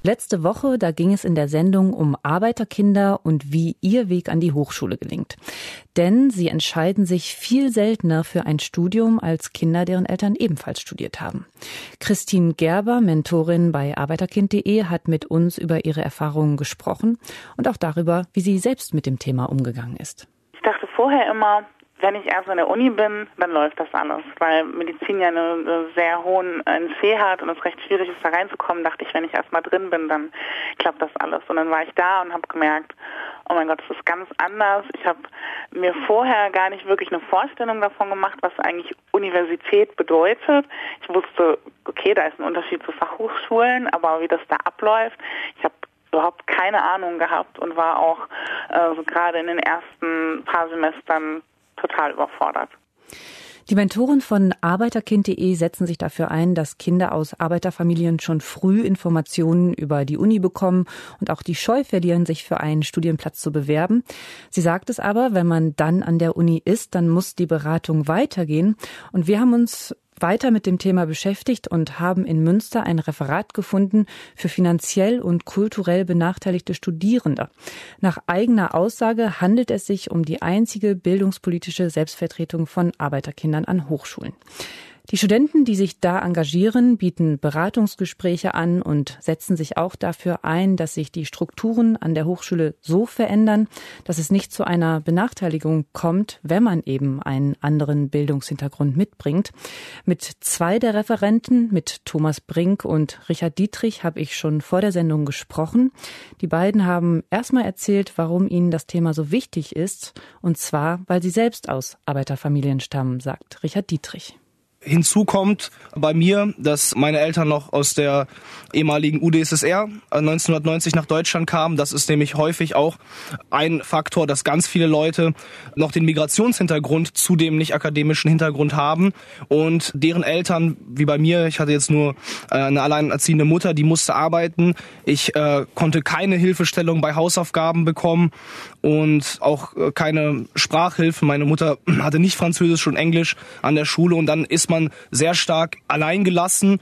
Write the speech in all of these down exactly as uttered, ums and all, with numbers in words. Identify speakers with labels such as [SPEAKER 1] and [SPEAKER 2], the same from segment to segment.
[SPEAKER 1] Letzte Woche, da ging es in der Sendung um Arbeiterkinder und wie ihr Weg an die Hochschule gelingt. Denn sie entscheiden sich viel seltener für ein Studium als Kinder, deren Eltern ebenfalls studiert haben. Christine Gerber, Mentorin bei arbeiterkind punkt de, hat mit uns über ihre Erfahrungen gesprochen und auch darüber, wie sie selbst mit dem Thema umgegangen ist.
[SPEAKER 2] Ich dachte vorher immer, wenn ich erst an der Uni bin, dann läuft das alles, weil Medizin ja einen eine sehr hohen N C hat und es recht schwierig ist, da reinzukommen, dachte ich, wenn ich erst mal drin bin, dann klappt das alles. Und dann war ich da und habe gemerkt, oh mein Gott, das ist ganz anders. Ich habe mir vorher gar nicht wirklich eine Vorstellung davon gemacht, was eigentlich Universität bedeutet. Ich wusste, okay, da ist ein Unterschied zu Fachhochschulen, aber wie das da abläuft, ich habe überhaupt keine Ahnung gehabt und war auch äh, so gerade in den ersten paar Semestern total überfordert.
[SPEAKER 1] Die Mentoren von arbeiterkind punkt de setzen sich dafür ein, dass Kinder aus Arbeiterfamilien schon früh Informationen über die Uni bekommen und auch die Scheu verlieren, sich für einen Studienplatz zu bewerben. Sie sagt es aber, wenn man dann an der Uni ist, dann muss die Beratung weitergehen. Und wir haben uns weiter mit dem Thema beschäftigt und haben in Münster ein Referat gefunden für finanziell und kulturell benachteiligte Studierende. Nach eigener Aussage handelt es sich um die einzige bildungspolitische Selbstvertretung von Arbeiterkindern an Hochschulen. Die Studenten, die sich da engagieren, bieten Beratungsgespräche an und setzen sich auch dafür ein, dass sich die Strukturen an der Hochschule so verändern, dass es nicht zu einer Benachteiligung kommt, wenn man eben einen anderen Bildungshintergrund mitbringt. Mit zwei der Referenten, mit Thomas Brink und Richard Dietrich, habe ich schon vor der Sendung gesprochen. Die beiden haben erstmal erzählt, warum ihnen das Thema so wichtig ist, und zwar, weil sie selbst aus Arbeiterfamilien stammen, sagt Richard Dietrich.
[SPEAKER 3] Hinzu kommt bei mir, dass meine Eltern noch aus der ehemaligen U d S S R neunzehnhundertneunzig nach Deutschland kamen. Das ist nämlich häufig auch ein Faktor, dass ganz viele Leute noch den Migrationshintergrund zu dem nicht akademischen Hintergrund haben und deren Eltern, wie bei mir, ich hatte jetzt nur eine alleinerziehende Mutter, die musste arbeiten. Ich äh, konnte keine Hilfestellung bei Hausaufgaben bekommen und auch keine Sprachhilfe. Meine Mutter hatte nicht Französisch und Englisch an der Schule und dann ist man sehr stark allein gelassen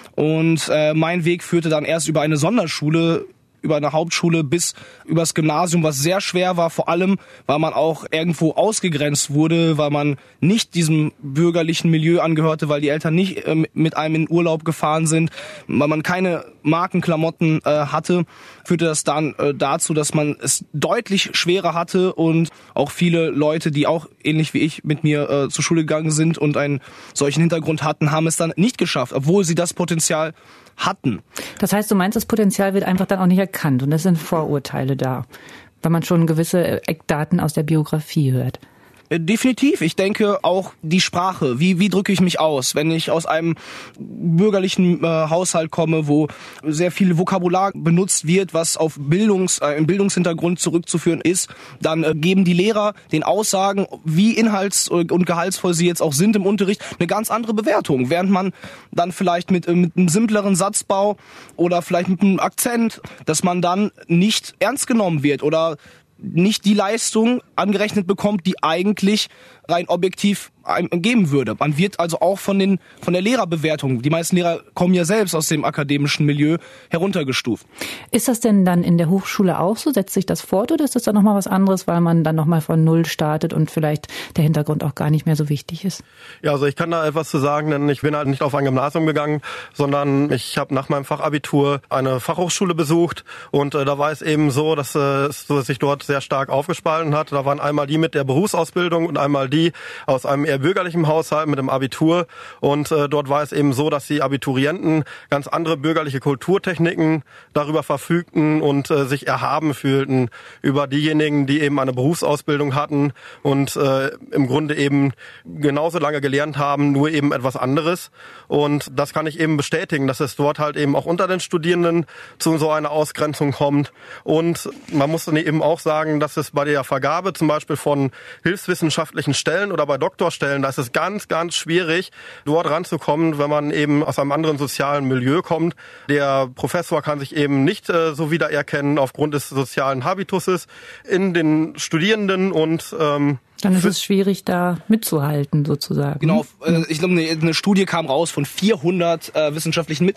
[SPEAKER 3] und äh, mein Weg führte dann erst über eine Sonderschule, über eine Hauptschule bis übers Gymnasium, was sehr schwer war, vor allem, weil man auch irgendwo ausgegrenzt wurde, weil man nicht diesem bürgerlichen Milieu angehörte, weil die Eltern nicht äh, mit einem in Urlaub gefahren sind, weil man keine Markenklamotten äh, hatte, führte das dann äh, dazu, dass man es deutlich schwerer hatte und auch viele Leute, die auch ähnlich wie ich mit mir äh, zur Schule gegangen sind und einen solchen Hintergrund hatten, haben es dann nicht geschafft, obwohl sie das Potenzial hatten.
[SPEAKER 1] Das heißt, du meinst, das Potenzial wird einfach dann auch nicht erkannt und es sind Vorurteile da, weil man schon gewisse Eckdaten aus der Biografie hört.
[SPEAKER 3] Definitiv. Ich denke auch die Sprache. Wie, wie drücke ich mich aus? Wenn ich aus einem bürgerlichen äh, Haushalt komme, wo sehr viel Vokabular benutzt wird, was auf Bildungs, äh, im Bildungshintergrund zurückzuführen ist, dann äh, geben die Lehrer den Aussagen, wie inhalts- und gehaltsvoll sie jetzt auch sind im Unterricht, eine ganz andere Bewertung. Während man dann vielleicht mit, äh, mit einem simpleren Satzbau oder vielleicht mit einem Akzent, dass man dann nicht ernst genommen wird oder nicht die Leistung angerechnet bekommt, die eigentlich rein objektiv einem geben würde. Man wird also auch von den von der Lehrerbewertung, die meisten Lehrer kommen ja selbst aus dem akademischen Milieu, heruntergestuft.
[SPEAKER 1] Ist das denn dann in der Hochschule auch so? Setzt sich das fort oder ist das dann nochmal was anderes, weil man dann nochmal von Null startet und vielleicht der Hintergrund auch gar nicht mehr so wichtig ist?
[SPEAKER 4] Ja, also ich kann da etwas zu sagen, denn ich bin halt nicht auf ein Gymnasium gegangen, sondern ich habe nach meinem Fachabitur eine Fachhochschule besucht und äh, da war es eben so, dass äh, es sich dort sehr stark aufgespalten hat. Da waren einmal die mit der Berufsausbildung und einmal die aus einem eher bürgerlichen Haushalt mit dem Abitur und äh, dort war es eben so, dass die Abiturienten ganz andere bürgerliche Kulturtechniken darüber verfügten und äh, sich erhaben fühlten über diejenigen, die eben eine Berufsausbildung hatten und äh, im Grunde eben genauso lange gelernt haben, nur eben etwas anderes. Und das kann ich eben bestätigen, dass es dort halt eben auch unter den Studierenden zu so einer Ausgrenzung kommt. Und man muss dann eben auch sagen, dass es bei der Vergabe zum Beispiel von hilfswissenschaftlichen Stellen oder bei Doktorstellen, da ist es ganz, ganz schwierig, dort ranzukommen, wenn man eben aus einem anderen sozialen Milieu kommt. Der Professor kann sich eben nicht äh, so wiedererkennen aufgrund des sozialen Habituses in den Studierenden und ähm,
[SPEAKER 1] dann ist es schwierig, da mitzuhalten, sozusagen.
[SPEAKER 3] Genau, äh, ich glaube, eine, eine Studie kam raus von vierhundert äh, wissenschaftlichen Mitarbeitern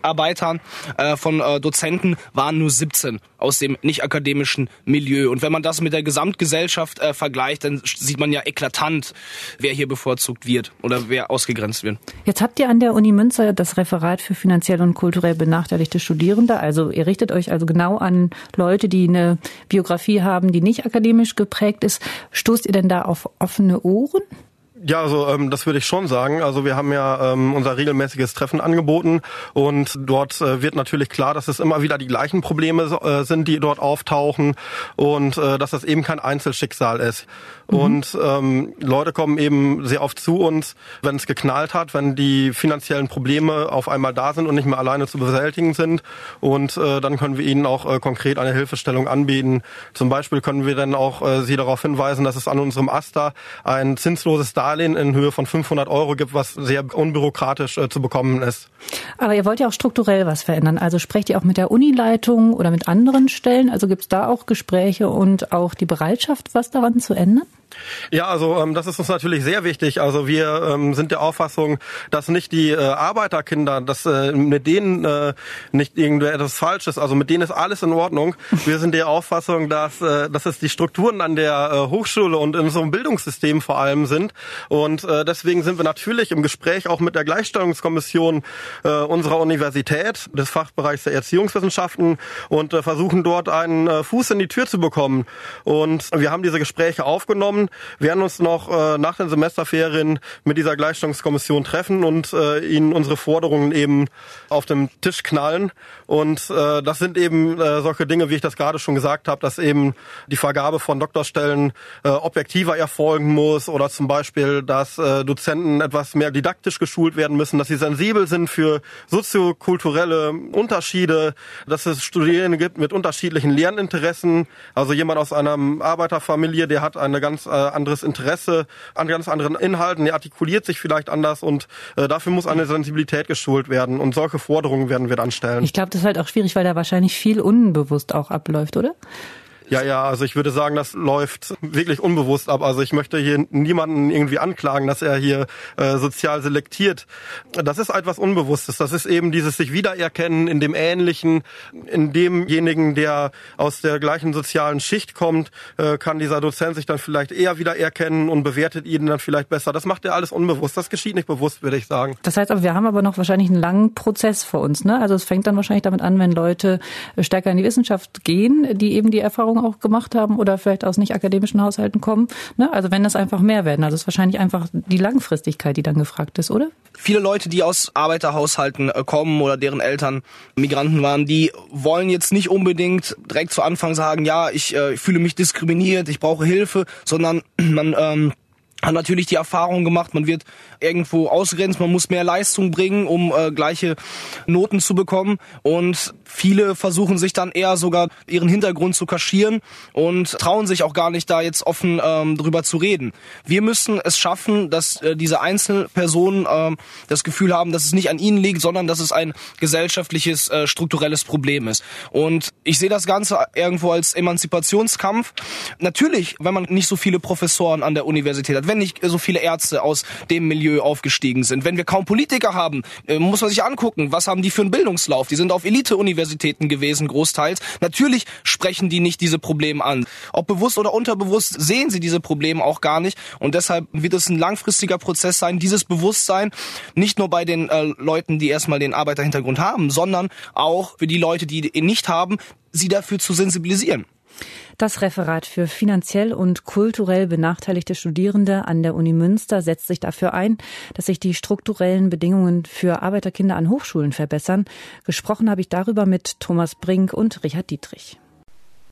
[SPEAKER 3] Mitarbeitern, äh, von äh, Dozenten waren nur siebzehn aus dem nicht-akademischen Milieu. Und wenn man das mit der Gesamtgesellschaft äh, vergleicht, dann sieht man ja eklatant, wer hier bevorzugt wird oder wer ausgegrenzt wird.
[SPEAKER 1] Jetzt habt ihr an der Uni Münster das Referat für finanziell und kulturell benachteiligte Studierende. Also ihr richtet euch also genau an Leute, die eine Biografie haben, die nicht akademisch geprägt ist. Stoßt ihr denn da auf offene Ohren?
[SPEAKER 4] Ja, also ähm, das würde ich schon sagen. Also wir haben ja ähm, unser regelmäßiges Treffen angeboten und dort äh, wird natürlich klar, dass es immer wieder die gleichen Probleme äh, sind, die dort auftauchen und äh, dass das eben kein Einzelschicksal ist. Mhm. Und ähm, Leute kommen eben sehr oft zu uns, wenn es geknallt hat, wenn die finanziellen Probleme auf einmal da sind und nicht mehr alleine zu bewältigen sind. Und äh, dann können wir ihnen auch äh, konkret eine Hilfestellung anbieten. Zum Beispiel können wir dann auch äh, sie darauf hinweisen, dass es an unserem AStA ein zinsloses Darlehen in Höhe von fünfhundert Euro gibt, was sehr unbürokratisch äh, zu bekommen ist.
[SPEAKER 1] Aber ihr wollt ja auch strukturell was verändern. Also sprecht ihr auch mit der Unileitung oder mit anderen Stellen? Also gibt es da auch Gespräche und auch die Bereitschaft, was daran zu ändern?
[SPEAKER 4] Ja, also ähm, das ist uns natürlich sehr wichtig. Also wir ähm, sind der Auffassung, dass nicht die äh, Arbeiterkinder, dass äh, mit denen äh, nicht irgendetwas falsch ist. Also mit denen ist alles in Ordnung. Wir sind der Auffassung, dass äh, dass es die Strukturen an der äh, Hochschule und in unserem Bildungssystem vor allem sind. Und äh, deswegen sind wir natürlich im Gespräch auch mit der Gleichstellungskommission äh, unserer Universität, des Fachbereichs der Erziehungswissenschaften und äh, versuchen dort einen äh, Fuß in die Tür zu bekommen. Und wir haben diese Gespräche aufgenommen. Wir werden uns noch äh, nach den Semesterferien mit dieser Gleichstellungskommission treffen und äh, ihnen unsere Forderungen eben auf den Tisch knallen. Und äh, das sind eben äh, solche Dinge, wie ich das gerade schon gesagt habe, dass eben die Vergabe von Doktorstellen äh, objektiver erfolgen muss oder zum Beispiel, dass äh, Dozenten etwas mehr didaktisch geschult werden müssen, dass sie sensibel sind für soziokulturelle Unterschiede, dass es Studierende gibt mit unterschiedlichen Lerninteressen. Also jemand aus einer Arbeiterfamilie, der hat eine ganz äh, anderes Interesse an ganz anderen Inhalten, der artikuliert sich vielleicht anders und äh, dafür muss eine Sensibilität geschult werden und solche Forderungen werden wir dann stellen.
[SPEAKER 1] Ich glaube, das ist halt auch schwierig, weil da wahrscheinlich viel unbewusst auch abläuft, oder?
[SPEAKER 4] Ja, ja, also ich würde sagen, das läuft wirklich unbewusst ab. Also ich möchte hier niemanden irgendwie anklagen, dass er hier äh, sozial selektiert. Das ist etwas Unbewusstes. Das ist eben dieses sich wiedererkennen in dem Ähnlichen, in demjenigen, der aus der gleichen sozialen Schicht kommt, äh, kann dieser Dozent sich dann vielleicht eher wiedererkennen und bewertet ihn dann vielleicht besser. Das macht er alles unbewusst. Das geschieht nicht bewusst, würde ich sagen.
[SPEAKER 1] Das heißt aber, wir haben aber noch wahrscheinlich einen langen Prozess vor uns, ne? Also es fängt dann wahrscheinlich damit an, wenn Leute stärker in die Wissenschaft gehen, die eben die Erfahrung auch gemacht haben oder vielleicht aus nicht akademischen Haushalten kommen. Ne? Also wenn das einfach mehr werden. Also es ist wahrscheinlich einfach die Langfristigkeit, die dann gefragt ist, oder?
[SPEAKER 3] Viele Leute, die aus Arbeiterhaushalten kommen oder deren Eltern Migranten waren, die wollen jetzt nicht unbedingt direkt zu Anfang sagen, ja, ich äh, fühle mich diskriminiert, ich brauche Hilfe, sondern man ähm, hat natürlich die Erfahrung gemacht, man wird irgendwo ausgegrenzt, man muss mehr Leistung bringen, um äh, gleiche Noten zu bekommen, und viele versuchen sich dann eher sogar ihren Hintergrund zu kaschieren und trauen sich auch gar nicht, da jetzt offen ähm, drüber zu reden. Wir müssen es schaffen, dass äh, diese Einzelpersonen äh, das Gefühl haben, dass es nicht an ihnen liegt, sondern dass es ein gesellschaftliches, äh, strukturelles Problem ist. Und ich sehe das Ganze irgendwo als Emanzipationskampf. Natürlich, wenn man nicht so viele Professoren an der Universität hat, wenn nicht so viele Ärzte aus dem Milieu aufgestiegen sind, wenn wir kaum Politiker haben, äh, muss man sich angucken, was haben die für einen Bildungslauf? Die sind auf Elite-Universitäten gewesen, großteils. Natürlich sprechen die nicht diese Probleme an. Ob bewusst oder unterbewusst sehen sie diese Probleme auch gar nicht. Und deshalb wird es ein langfristiger Prozess sein, dieses Bewusstsein nicht nur bei den äh, Leuten, die erstmal den Arbeiterhintergrund haben, sondern auch für die Leute, die ihn nicht haben, sie dafür zu sensibilisieren.
[SPEAKER 1] Das Referat für finanziell und kulturell benachteiligte Studierende an der Uni Münster setzt sich dafür ein, dass sich die strukturellen Bedingungen für Arbeiterkinder an Hochschulen verbessern. Gesprochen habe ich darüber mit Thomas Brink und Richard Dietrich.